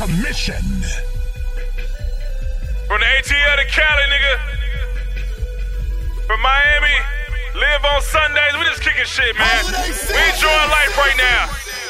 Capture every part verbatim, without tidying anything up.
Commission. From the A T L to Cali, nigga. From Miami, live on Sundays. We just kicking shit, man. We enjoying life right now.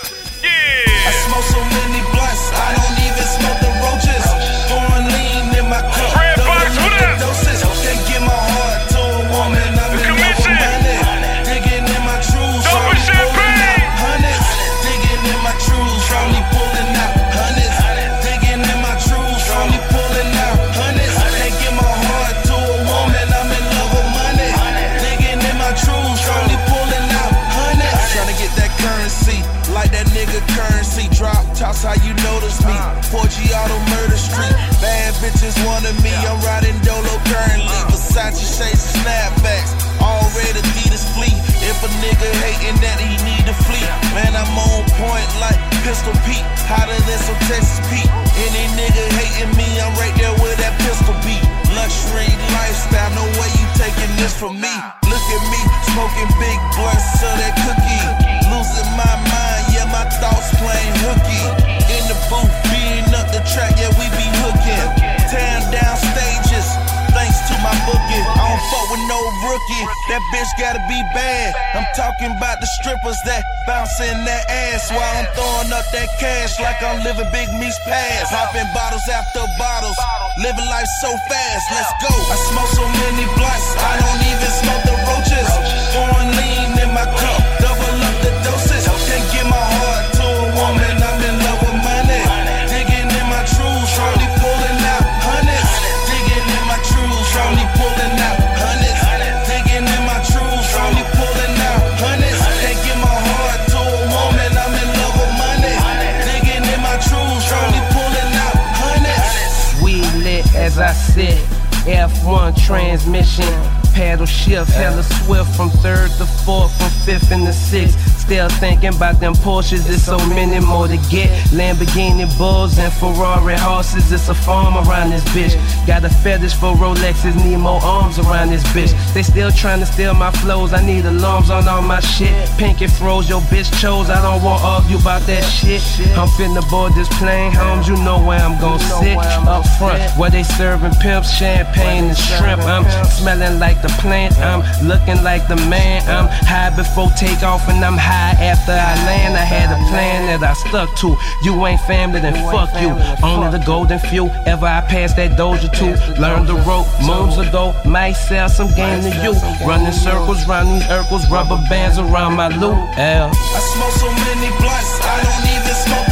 Yeah. I smoke so many blunts, I don't even smoke the roaches. Pouring lean in my cup. Red Box, what up? Doses. Can't give my heart to a woman. I'm in love with money. Digging in my truths. Open champagne. Hundreds. Digging in my truths. Only pulling out hundreds. Digging in my truths. Only pulling out hundreds. Can't give my heart to a woman. I'm in love with money. Digging in my truths. Only pulling out hundreds. Trying to get that currency. Like that nigga currency. Drop toss how you notice me. Forgiato Murder Street. Bad bitches wanted me. I'm riding Dolo currently. Versace shades and snapbacks. All red Adidas fleet. If a nigga hating that he need to flee. Man, I'm on point like Pistol Pete. Hotter than some Texas Pete. Any nigga hating me, I'm right there with that pistol beat. Luxury lifestyle, no way you taking this from me. Look at me, smoking big blunts of that cookie. Losing my mind, yeah, my thoughts playing hooky. In the booth, beating up the track, yeah, we be hooking. Tearing down stages, thanks to my booking. I don't fuck with no rookie, that bitch gotta be bad. I'm talking about the strippers that bouncing that ass while I'm throwing up that cash like I'm living Big Me's past. Popping bottles after bottles, living life so fast, let's go. I smoke so many blunts, I don't even smoke the roaches. Pouring lean in my cup, double up the doses. Can't give my heart to a woman, I'm in love with money. Digging in my truths, only pulling out hundreds. Digging in my truths, only pulling out hundreds. Digging in my truths, only pulling out hundreds. Can't give my heart to a woman, I'm in love with money. Digging in my truths, only pulling out hundreds. We lit as I sit, F one transmission. Paddle shift, hella swift from third to fourth, from fifth and to sixth. Still thinking about them Porsches, there's so many more to get. Lamborghini Bulls and Ferrari horses, it's a farm around this bitch. Got a fetish for Rolexes, need more arms around this bitch. They still trying to steal my flows, I need alarms on all my shit. Pinky froze, your bitch chose, I don't want to argue about that shit. I'm finna board this plane, homes, you know where I'm gon' sit. Up front, where they serving pimps, champagne and shrimp. I'm smelling like the plant, I'm looking like the man. I'm high before takeoff and I'm high after I land. I had a plan that I stuck to. You ain't family, then fuck you. Only the golden few ever I passed that doja to. Learned the rope moons ago, might sell some game to you. Running circles round these Urkels, rubber bands around my loop. L. I smoke so many blunts, I don't even smoke